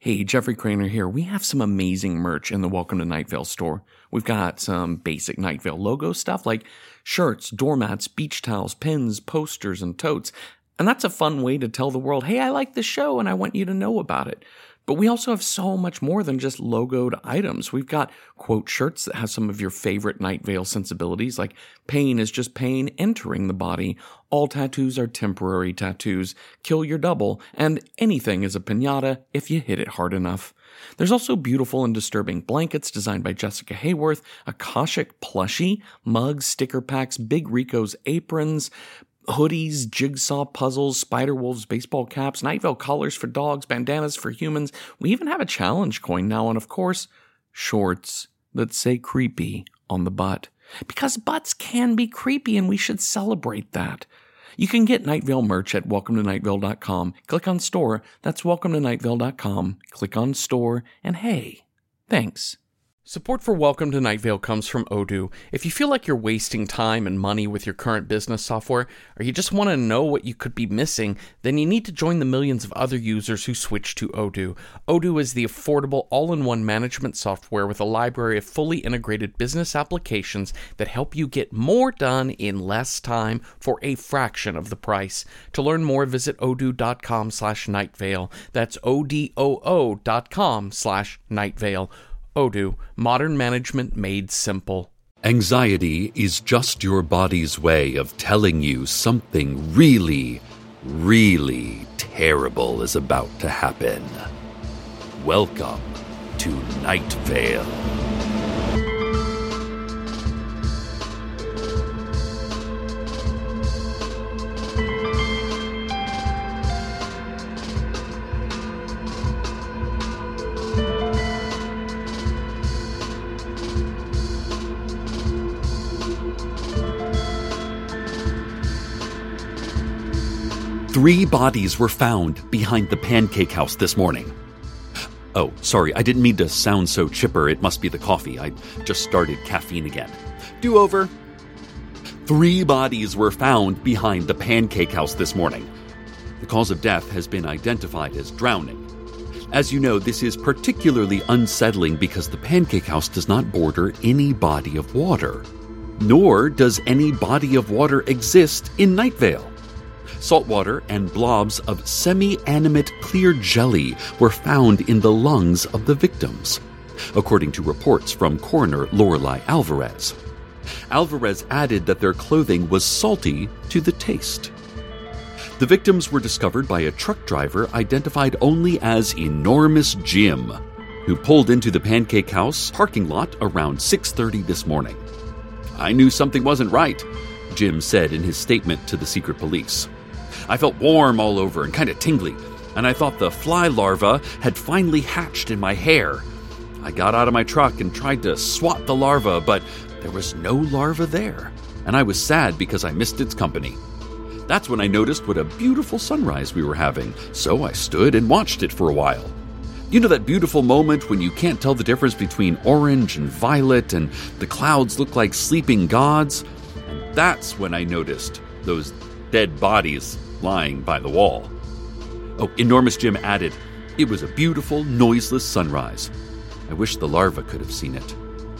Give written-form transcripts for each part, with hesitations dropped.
Hey, Jeffrey Craner here. We have some amazing merch in the Welcome to Night Vale store. We've got some basic Night Vale logo stuff like shirts, doormats, beach towels, pins, posters, and totes. And that's a fun way to tell the world, hey, I like this show and I want you to know about it. But we also have so much more than just logoed items. We've got quote shirts that have some of your favorite Night Vale sensibilities, like pain is just pain entering the body, all tattoos are temporary tattoos, kill your double, and anything is a piñata if you hit it hard enough. There's also beautiful and disturbing blankets designed by Jessica Hayworth, Akashic plushie, mugs, sticker packs, Big Rico's aprons, hoodies, jigsaw puzzles, Spider-Wolves baseball caps, Night Vale collars for dogs, bandanas for humans. We even have a challenge coin now, and of course, shorts that say creepy on the butt. Because butts can be creepy, and we should celebrate that. You can get Night Vale merch at welcometonightvale.com. Click on store. That's welcometonightvale.com. Click on store, and hey, thanks. Support for Welcome to Night Vale comes from Odoo. If you feel like you're wasting time and money with your current business software, or you just want to know what you could be missing, then you need to join the millions of other users who switch to Odoo. Odoo is the affordable all-in-one management software with a library of fully integrated business applications that help you get more done in less time for a fraction of the price. To learn more, visit odoo.com/nightvale. That's odoo.com/nightvale. Odoo, modern management made simple. Anxiety is just your body's way of telling you something really, really terrible is about to happen. Welcome to Night Vale. Three bodies were found behind the Pancake House this morning. Oh, sorry, I didn't mean to sound so chipper. It must be the coffee. I just started caffeine again. Do over. 3 bodies were found behind the Pancake House this morning. The cause of death has been identified as drowning. As you know, this is particularly unsettling because the Pancake House does not border any body of water. Nor does any body of water exist in Night Vale. Saltwater and blobs of semi-animate clear jelly were found in the lungs of the victims, according to reports from coroner Lorelei Alvarez. Alvarez added that their clothing was salty to the taste. The victims were discovered by a truck driver identified only as Enormous Jim, who pulled into the Pancake House parking lot around 6:30 this morning. "I knew something wasn't right," Jim said in his statement to the secret police. "I felt warm all over and kind of tingly, and I thought the fly larva had finally hatched in my hair. I got out of my truck and tried to swat the larva, but there was no larva there, and I was sad because I missed its company. That's when I noticed what a beautiful sunrise we were having, so I stood and watched it for a while. You know that beautiful moment when you can't tell the difference between orange and violet and the clouds look like sleeping gods? And that's when I noticed those dead bodies lying by the wall." Oh, Enormous Jim added, "It was a beautiful, noiseless sunrise. I wish the larva could have seen it."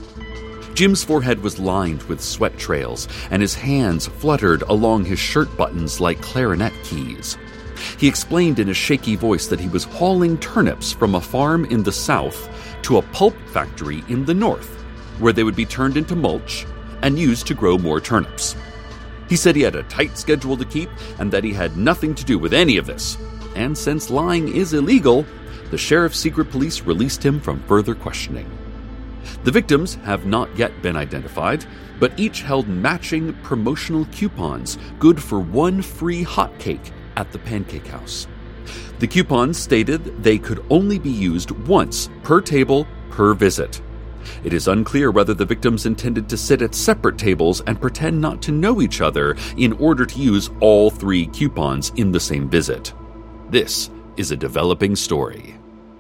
Jim's forehead was lined with sweat trails, and his hands fluttered along his shirt buttons like clarinet keys. He explained in a shaky voice that he was hauling turnips from a farm in the south to a pulp factory in the north, where they would be turned into mulch and used to grow more turnips. He said he had a tight schedule to keep and that he had nothing to do with any of this. And since lying is illegal, the sheriff's secret police released him from further questioning. The victims have not yet been identified, but each held matching promotional coupons good for 1 free hot cake at the Pancake House. The coupons stated they could only be used once per table per visit. It is unclear whether the victims intended to sit at separate tables and pretend not to know each other in order to use all 3 coupons in the same visit. This is a developing story.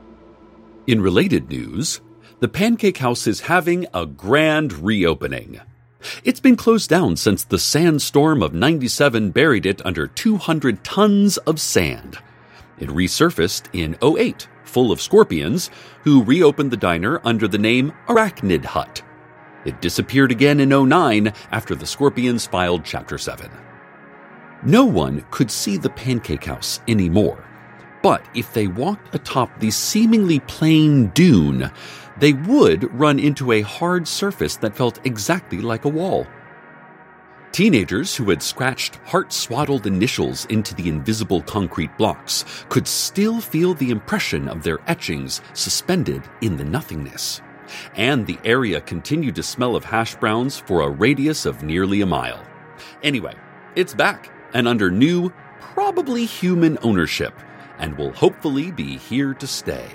In related news, the Pancake House is having a grand reopening. It's been closed down since the sandstorm of '97 buried it under 200 tons of sand. It resurfaced in '08 full of scorpions, who reopened the diner under the name Arachnid Hut. It disappeared again in 2009 after the Scorpions filed Chapter 7. No one could see the Pancake House anymore, but if they walked atop the seemingly plain dune, they would run into a hard surface that felt exactly like a wall. Teenagers who had scratched heart-swaddled initials into the invisible concrete blocks could still feel the impression of their etchings suspended in the nothingness. And the area continued to smell of hash browns for a radius of nearly a mile. Anyway, it's back, and under new, probably human ownership, and will hopefully be here to stay.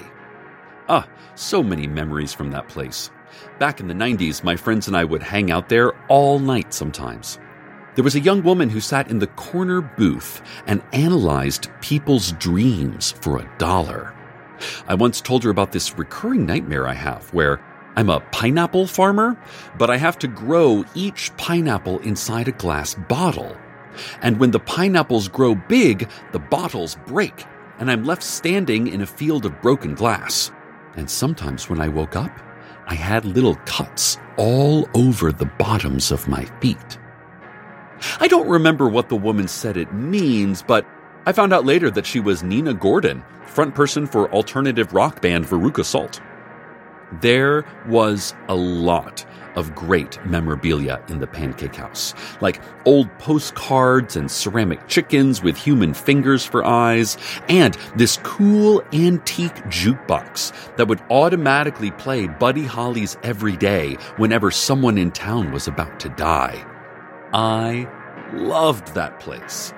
So many memories from that place. Back in the 90s, my friends and I would hang out there all night sometimes. There was a young woman who sat in the corner booth and analyzed people's dreams for $1. I once told her about this recurring nightmare I have where I'm a pineapple farmer, but I have to grow each pineapple inside a glass bottle. And when the pineapples grow big, the bottles break, and I'm left standing in a field of broken glass. And sometimes when I woke up, I had little cuts all over the bottoms of my feet. I don't remember what the woman said it means, but I found out later that she was Nina Gordon, front person for alternative rock band Veruca Salt. There was a lot of great memorabilia in the Pancake House, like old postcards and ceramic chickens with human fingers for eyes, and this cool antique jukebox that would automatically play Buddy Holly's Every Day whenever someone in town was about to die. I loved that place.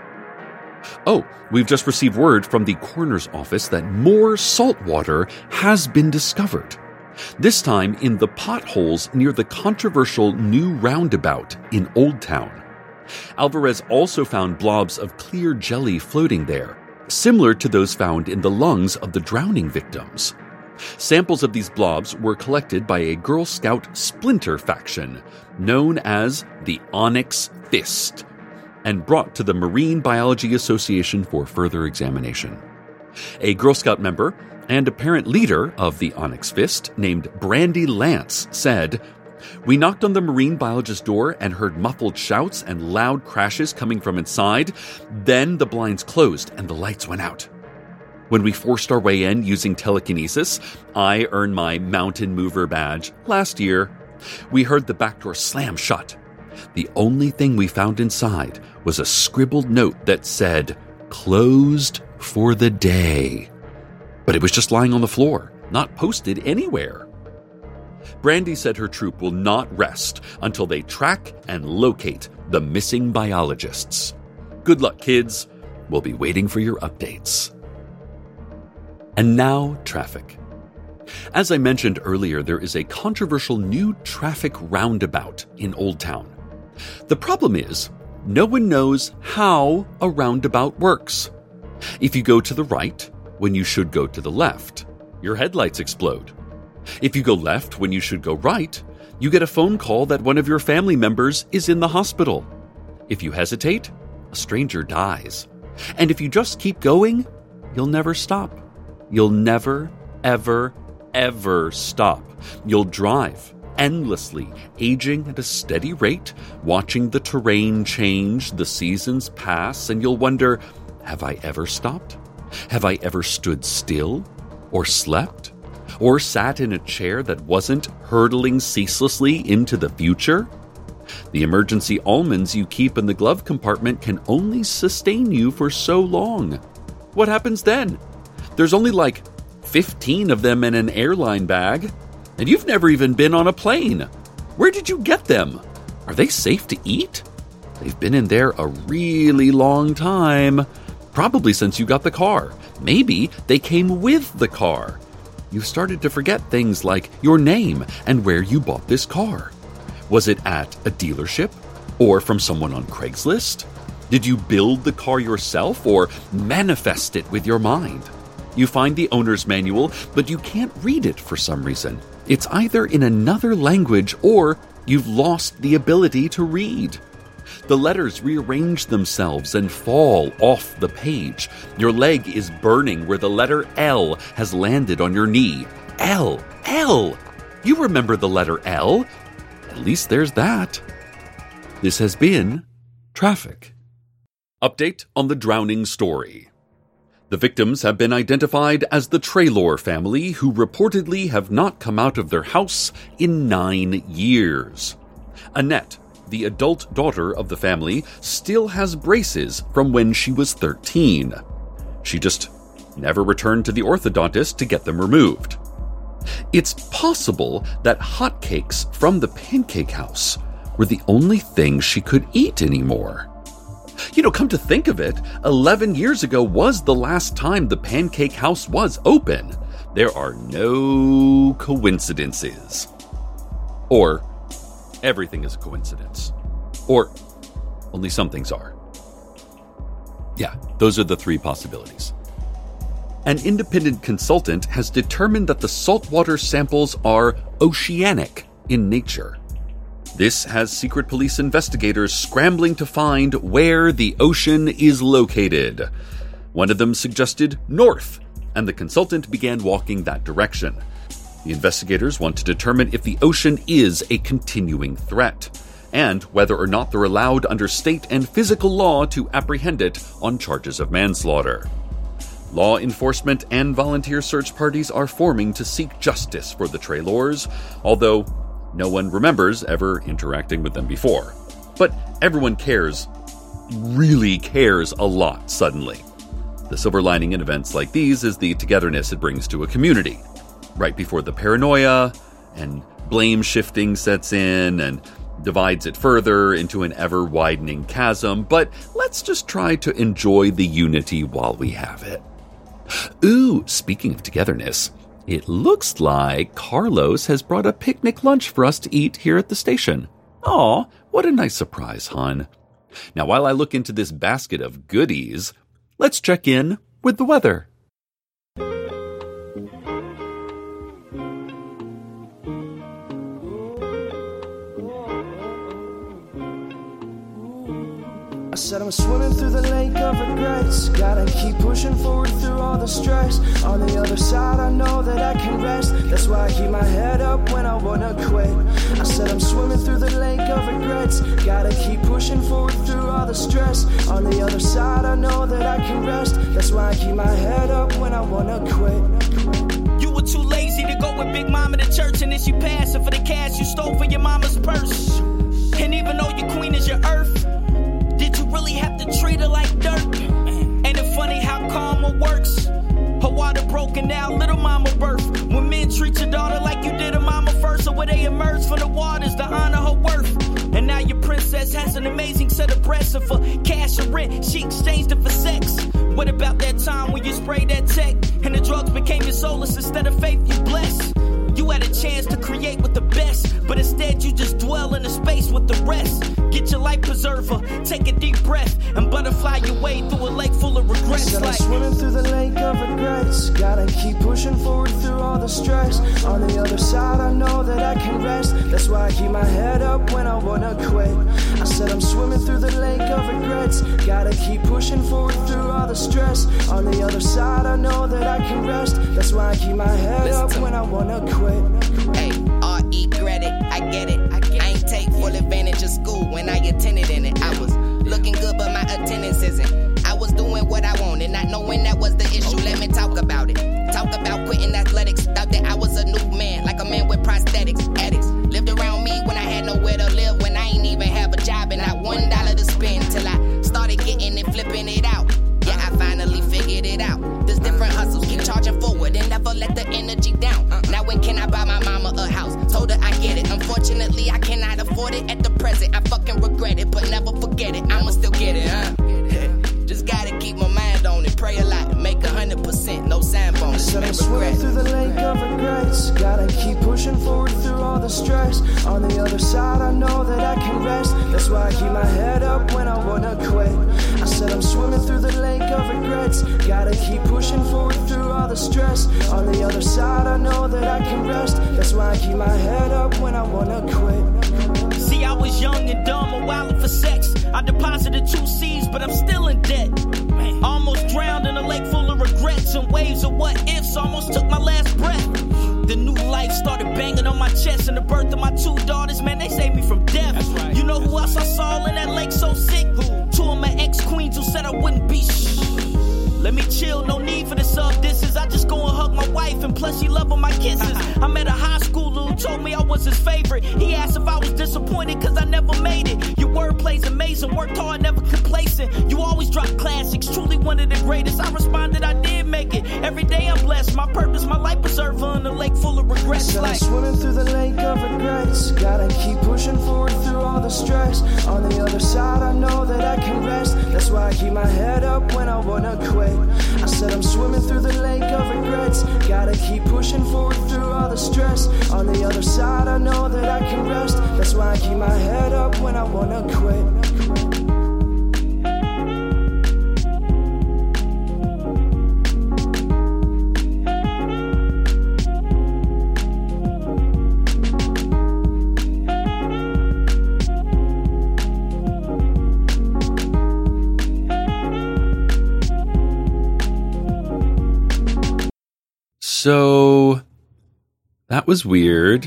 Oh, we've just received word from the coroner's office that more salt water has been discovered. This time in the potholes near the controversial new roundabout in Old Town. Alvarez also found blobs of clear jelly floating there, similar to those found in the lungs of the drowning victims. Samples of these blobs were collected by a Girl Scout splinter faction known as the Onyx Fist and brought to the Marine Biology Association for further examination. A Girl Scout member and apparent leader of the Onyx Fist, named Brandy Lance, said, "We knocked on the marine biologist's door and heard muffled shouts and loud crashes coming from inside. Then the blinds closed and the lights went out. When we forced our way in using telekinesis, I earned my Mountain Mover badge last year. We heard the back door slam shut. The only thing we found inside was a scribbled note that said, 'Closed for the day.' But it was just lying on the floor, not posted anywhere." Brandy said her troop will not rest until they track and locate the missing biologists. Good luck, kids. We'll be waiting for your updates. And now, traffic. As I mentioned earlier, there is a controversial new traffic roundabout in Old Town. The problem is, no one knows how a roundabout works. If you go to the right, when you should go to the left, your headlights explode. If you go left when you should go right, you get a phone call that one of your family members is in the hospital. If you hesitate, a stranger dies. And if you just keep going, you'll never stop. You'll never, ever, ever stop. You'll drive endlessly, aging at a steady rate, watching the terrain change, the seasons pass, and you'll wonder, have I ever stopped? Have I ever stood still, or slept, or sat in a chair that wasn't hurtling ceaselessly into the future? The emergency almonds you keep in the glove compartment can only sustain you for so long. What happens then? There's only like 15 of them in an airline bag, and you've never even been on a plane. Where did you get them? Are they safe to eat? They've been in there a really long time. Probably since you got the car. Maybe they came with the car. You've started to forget things like your name and where you bought this car. Was it at a dealership or from someone on Craigslist? Did you build the car yourself or manifest it with your mind? You find the owner's manual, but you can't read it for some reason. It's either in another language or you've lost the ability to read. The letters rearrange themselves and fall off the page. Your leg is burning where the letter L has landed on your knee. L. You remember the letter L? At least there's that. This has been Traffic. Update on the drowning story. The victims have been identified as the Traylor family, who reportedly have not come out of their house in 9 years. Annette, the adult daughter of the family, still has braces from when she was 13. She just never returned to the orthodontist to get them removed. It's possible that hotcakes from the Pancake House were the only thing she could eat anymore. Come to think of it, 11 years ago was the last time the Pancake House was open. There are no coincidences. Or everything is a coincidence. Or only some things are. Yeah, those are the 3 possibilities. An independent consultant has determined that the saltwater samples are oceanic in nature. This has secret police investigators scrambling to find where the ocean is located. One of them suggested north, and the consultant began walking that direction. The investigators want to determine if the ocean is a continuing threat, and whether or not they're allowed under state and physical law to apprehend it on charges of manslaughter. Law enforcement and volunteer search parties are forming to seek justice for the Traylors, although no one remembers ever interacting with them before. But everyone cares, really cares a lot suddenly. The silver lining in events like these is the togetherness it brings to a community. Right before the paranoia and blame shifting sets in and divides it further into an ever-widening chasm, but let's just try to enjoy the unity while we have it. Ooh, speaking of togetherness, it looks like Carlos has brought a picnic lunch for us to eat here at the station. Aw, what a nice surprise, hon. Now, while I look into this basket of goodies, let's check in with the weather. I said I'm swimming through the lake of regrets. Gotta keep pushing forward through all the stress. On the other side I know that I can rest. That's why I keep my head up when I wanna quit. I said I'm swimming through the lake of regrets. Gotta keep pushing forward through all the stress. On the other side I know that I can rest. That's why I keep my head up when I wanna quit. You were too lazy to go with Big Mama to church, and then she passed it for the cash you stole from your mama's purse. And even though your queen is your earth, did you really have to treat her like dirt? Ain't it funny how karma works? Her water broken now, little mama birth. When men treat your daughter like you did her mama first, or where they emerge from the waters to honor her worth. And now your princess has an amazing set of breasts, and for cash or rent, she exchanged it for sex. What about that time when you sprayed that tech, and the drugs became your solace instead of faith you bless? You had a chance to create with the best, but instead you just dwell in a space with the rest. Get your life preserver, take a deep breath, and butterfly your way through a lake full of regrets. I'm swimming through the lake of regrets. Gotta keep pushing forward through all the stress. On the other side I know that I can rest. That's why I keep my head up when I wanna quit. I said I'm swimming through the lake of regrets. Gotta keep pushing forward through all the stress. On the other side I know that I can rest. That's why I keep my head up when I wanna quit. Hey, R.E. credit, I get it. I ain't take full advantage of school when I attended in it. I was looking good, but my attendance isn't. I was doing what I wanted, not knowing that was the issue. Let me talk about it. Talk about quitting athletics. Thought that I was a new man, like a man with prosthetics. Addicts lived around me when I had nowhere to live, when I ain't even have a job and not $1 to spend, till I started getting it, flipping it out. Yeah, I finally figured it out. There's different hustles, keep charging forward and never let the energy down. Now when can I buy my mama a house? Told her I get it. Unfortunately, I cannot afford it at the present. I fucking regret it, but never forget it. I'ma still get it, Just gotta keep my mind on it. Pray a lot, make 100%, no sign bonus. I'm swimming through the lake of regrets. Gotta keep pushing forward through all the stress. On the other side I know that I can rest. That's why I keep my head up when I wanna quit. I said I'm swimming through the lake of regrets. Gotta keep pushing forward through all the stress. On the other side I know that I can rest. That's why I keep my head up when I wanna quit. See, I I was young and dumb and wildin' for sex. I deposited 2 C's, but I'm still in debt. Almost drowned in a lake full of regrets and waves of what ifs. Almost took my last breath. The new life started banging on my chest, and the birth of my 2 daughters, man, they saved me from death. Right. You know who else I saw in that lake so sick? Who? 2 of my ex-queens who said I wouldn't be Let me chill, no need for the sub-disses. I just go and hug my wife, and plus she loving my kisses. I met a high schooler who told me I was his favorite. He asked if I was disappointed cause I never made it. Your wordplay's amazing, worked hard, never complacent. You always drop classics, truly one of the greatest. I responded, I did make it. Every day I'm blessed, my purpose, my life preserver in a lake full of regrets. So I'm swimming through the lake of regrets. Gotta keep pushing forward through all the stress. On the other side I know that I can rest. That's why I keep my head up when I wanna quit. I said I'm swimming through the lake of regrets. Gotta keep pushing forward through all the stress. On the other side I know that I can rest. That's why I keep my head up when I wanna quit. So, that was weird.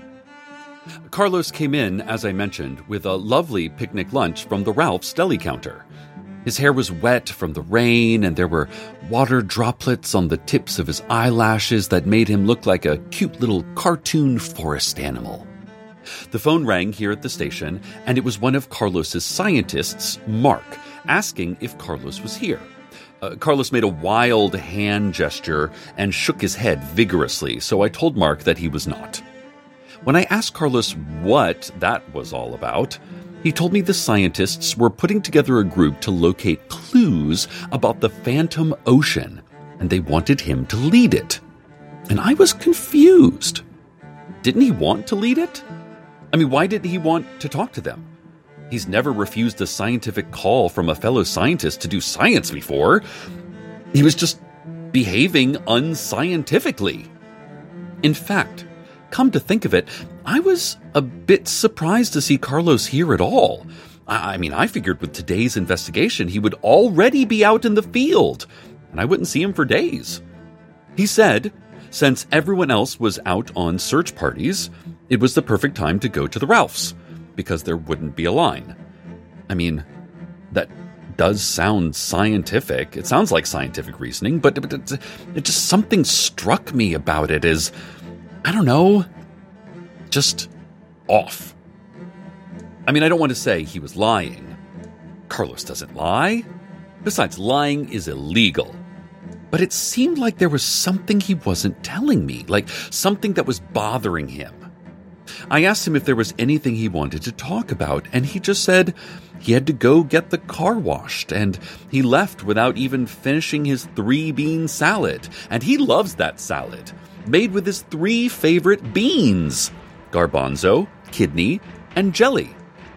Carlos came in, as I mentioned, with a lovely picnic lunch from the Ralph's deli counter. His hair was wet from the rain, and there were water droplets on the tips of his eyelashes that made him look like a cute little cartoon forest animal. The phone rang here at the station, and it was one of Carlos's scientists, Mark, asking if Carlos was here. Carlos made a wild hand gesture and shook his head vigorously, so I told Mark that he was not. When I asked Carlos what that was all about, he told me the scientists were putting together a group to locate clues about the Phantom Ocean, and they wanted him to lead it. And I was confused. Didn't he want to lead it? I mean, why didn't he want to talk to them? He's never refused a scientific call from a fellow scientist to do science before. He was just behaving unscientifically. In fact, come to think of it, I was a bit surprised to see Carlos here at all. I mean, I figured with today's investigation, he would already be out in the field, and I wouldn't see him for days. He said, since everyone else was out on search parties, it was the perfect time to go to the Ralph's, because there wouldn't be a line. I mean, that does sound scientific. It sounds like scientific reasoning, but it just something struck me about it as, I don't know, just off. I mean, I don't want to say he was lying. Carlos doesn't lie. Besides, lying is illegal. But it seemed like there was something he wasn't telling me, like something that was bothering him. I asked him if there was anything he wanted to talk about, and he just said he had to go get the car washed, and he left without even finishing his 3-bean salad. And he loves that salad, made with his 3 favorite beans: garbanzo, kidney, and jelly.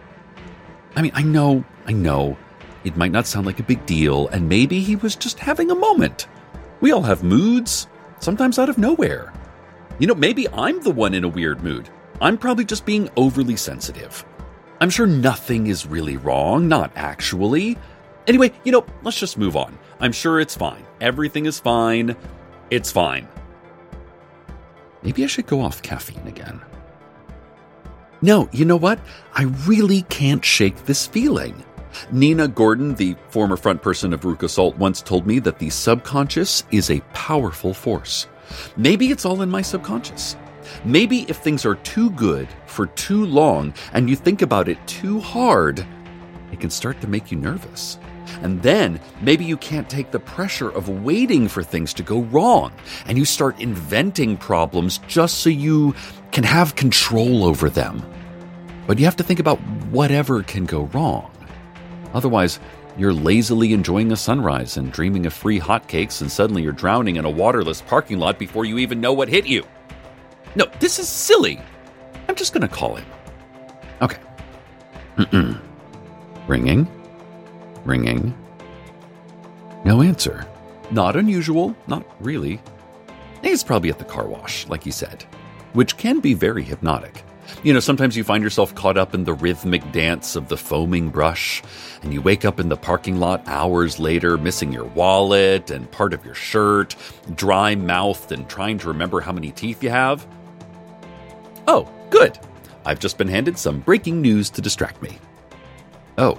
I mean, I know, it might not sound like a big deal, and maybe he was just having a moment. We all have moods, sometimes out of nowhere. You know, maybe I'm the one in a weird mood. I'm probably just being overly sensitive. I'm sure nothing is really wrong, not actually. Anyway, let's just move on. I'm sure it's fine. Everything is fine. It's fine. Maybe I should go off caffeine again. No, you know what? I really can't shake this feeling. Nina Gordon, the former front person of Ruka Salt, once told me that the subconscious is a powerful force. Maybe it's all in my subconscious. Maybe if things are too good for too long and you think about it too hard, it can start to make you nervous. And then maybe you can't take the pressure of waiting for things to go wrong, and you start inventing problems just so you can have control over them. But you have to think about whatever can go wrong. Otherwise, you're lazily enjoying a sunrise and dreaming of free hotcakes, and suddenly you're drowning in a waterless parking lot before you even know what hit you. No, this is silly. I'm just going to call him. Okay. Ringing. No answer. Not unusual. Not really. He's probably at the car wash, like he said, which can be very hypnotic. Sometimes you find yourself caught up in the rhythmic dance of the foaming brush, and you wake up in the parking lot hours later, missing your wallet and part of your shirt, dry-mouthed and trying to remember how many teeth you have. Oh, good. I've just been handed some breaking news to distract me. Oh.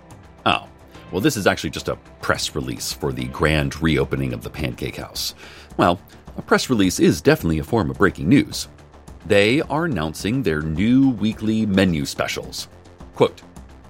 Well, this is actually just a press release for the grand reopening of the Pancake House. Well, a press release is definitely a form of breaking news. They are announcing their new weekly menu specials. Quote,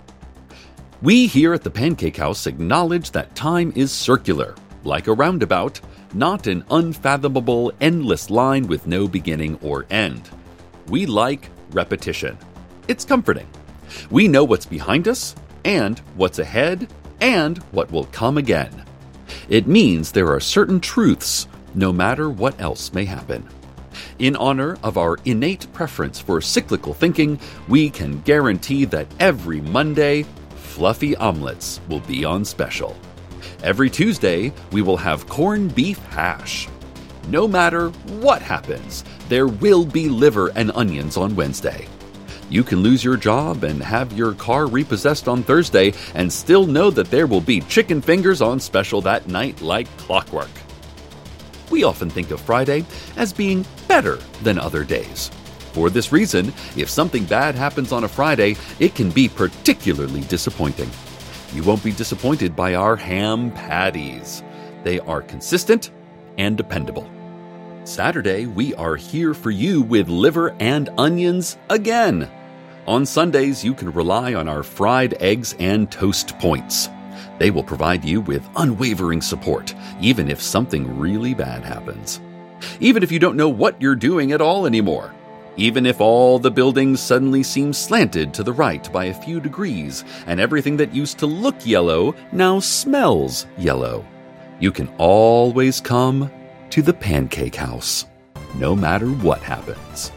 "We here at the Pancake House acknowledge that time is circular, like a roundabout, not an unfathomable, endless line with no beginning or end. We like repetition. It's comforting. We know what's behind us, and what's ahead, and what will come again. It means there are certain truths, no matter what else may happen. In honor of our innate preference for cyclical thinking, we can guarantee that every Monday, fluffy omelets will be on special. Every Tuesday, we will have corned beef hash. No matter what happens, there will be liver and onions on Wednesday. You can lose your job and have your car repossessed on Thursday and still know that there will be chicken fingers on special that night like clockwork. We often think of Friday as being better than other days. For this reason, if something bad happens on a Friday, it can be particularly disappointing. You won't be disappointed by our ham patties. They are consistent and dependable. Saturday, we are here for you with liver and onions again. On Sundays, you can rely on our fried eggs and toast points. They will provide you with unwavering support, even if something really bad happens. Even if you don't know what you're doing at all anymore. Even if all the buildings suddenly seem slanted to the right by a few degrees, and everything that used to look yellow now smells yellow. You can always come to the Pancake House, no matter what happens.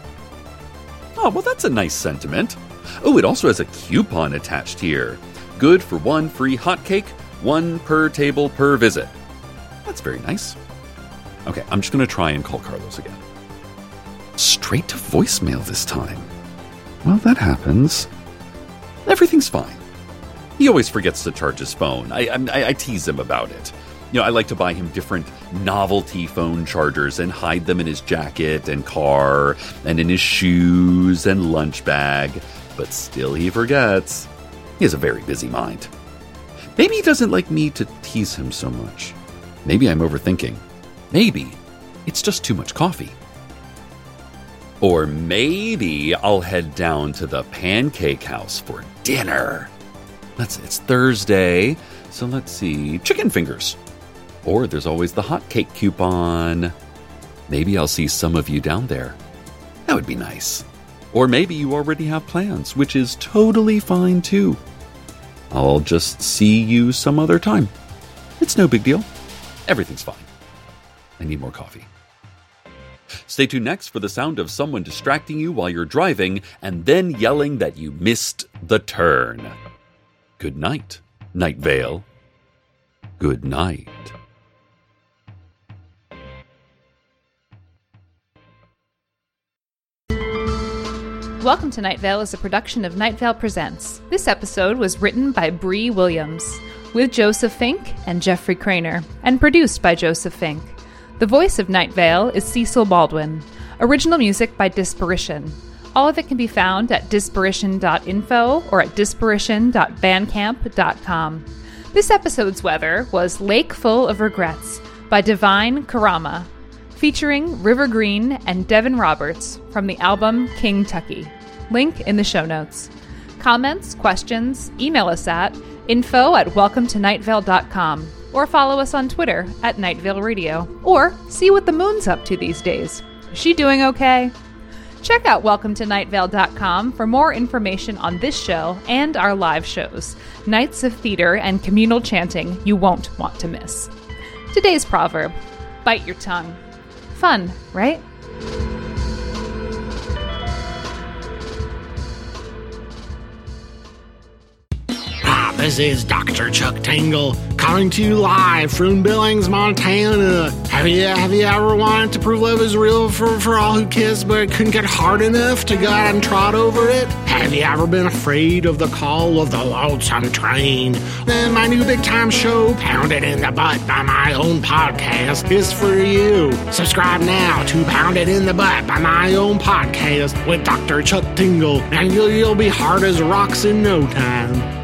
Oh, well, that's a nice sentiment. Oh, it also has a coupon attached here. Good for one free hot cake, one per table per visit. That's very nice. Okay, I'm just going to try and call Carlos again. Straight to voicemail this time. Well, that happens. Everything's fine. He always forgets to charge his phone. I tease him about it. I like to buy him different novelty phone chargers and hide them in his jacket and car and in his shoes and lunch bag. But still he forgets. He has a very busy mind. Maybe he doesn't like me to tease him so much. Maybe I'm overthinking. Maybe it's just too much coffee. Or maybe I'll head down to the Pancake House for dinner. It's Thursday, so let's see. Chicken fingers. Or there's always the hot cake coupon. Maybe I'll see some of you down there. That would be nice. Or maybe you already have plans, which is totally fine too. I'll just see you some other time. It's no big deal. Everything's fine. I need more coffee. Stay tuned next for the sound of someone distracting you while you're driving and then yelling that you missed the turn. Good night, Night Vale. Good night. Welcome to Night Vale is a production of Night Vale Presents. This episode was written by Bree Williams, with Joseph Fink and Jeffrey Craner, and produced by Joseph Fink. The voice of Night Vale is Cecil Baldwin. Original music by Disparition. All of it can be found at disparition.info or at disparition.bandcamp.com. This episode's weather was Lake Full of Regrets by Divine Karama, featuring River Green and Devin Roberts from the album King Tucky. Link in the show notes. Comments, questions, email us at info@welcometonightvale.com or follow us on Twitter at Night Vale Radio, or see what the moon's up to these days. Is she doing okay? Check out welcometonightvale.com for more information on this show and our live shows, nights of theater and communal chanting you won't want to miss. Today's proverb, bite your tongue. Fun, right? This is Dr. Chuck Tingle coming to you live from Billings, Montana. Have you ever wanted to prove love is real for all who kiss but couldn't get hard enough to go out and trot over it? Have you ever been afraid of the call of the lonesome train? Then my new big time show, Pounded in the Butt by My Own Podcast, is for you. Subscribe now to Pounded in the Butt by My Own Podcast with Dr. Chuck Tingle, and you'll be hard as rocks in no time.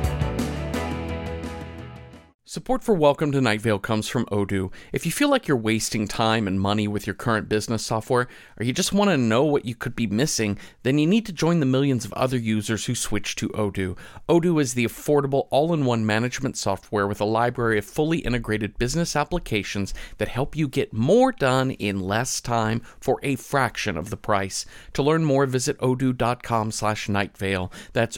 Support for Welcome to Night Vale comes from Odoo. If you feel like you're wasting time and money with your current business software, or you just want to know what you could be missing, then you need to join the millions of other users who switch to Odoo. Odoo is the affordable all-in-one management software with a library of fully integrated business applications that help you get more done in less time for a fraction of the price. To learn more, visit odoo.com/nightvale. That's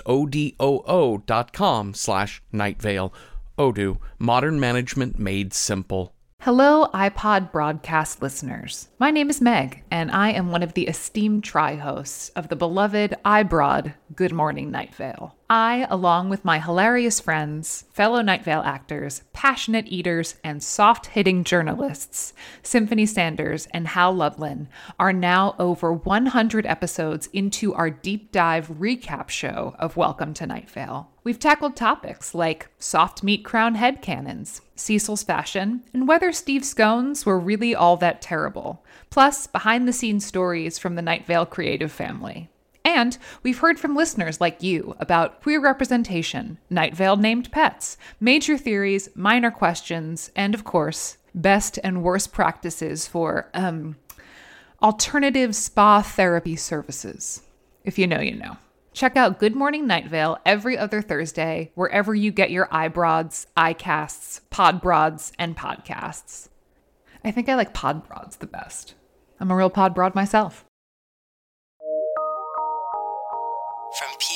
odoo.com/nightvale. Odoo, modern management made simple. Hello, iPod broadcast listeners. My name is Meg, and I am one of the esteemed tri-hosts of the beloved iBroad Good Morning Night Vale. I, along with my hilarious friends, fellow Night Vale actors, passionate eaters, and soft-hitting journalists, Symphony Sanders and Hal Lublin, are now over 100 episodes into our deep dive recap show of Welcome to Night Vale. We've tackled topics like soft meat crown headcanons, Cecil's fashion, and whether Steve scones were really all that terrible, plus behind-the-scenes stories from the Night Vale creative family. And we've heard from listeners like you about queer representation, Night Vale named pets, major theories, minor questions, and of course, best and worst practices for, alternative spa therapy services. If you know, you know. Check out Good Morning Night Vale every other Thursday, wherever you get your iBroads, iCasts, Podbroads, and podcasts. I think I like Podbroads the best. I'm a real Podbroad myself. From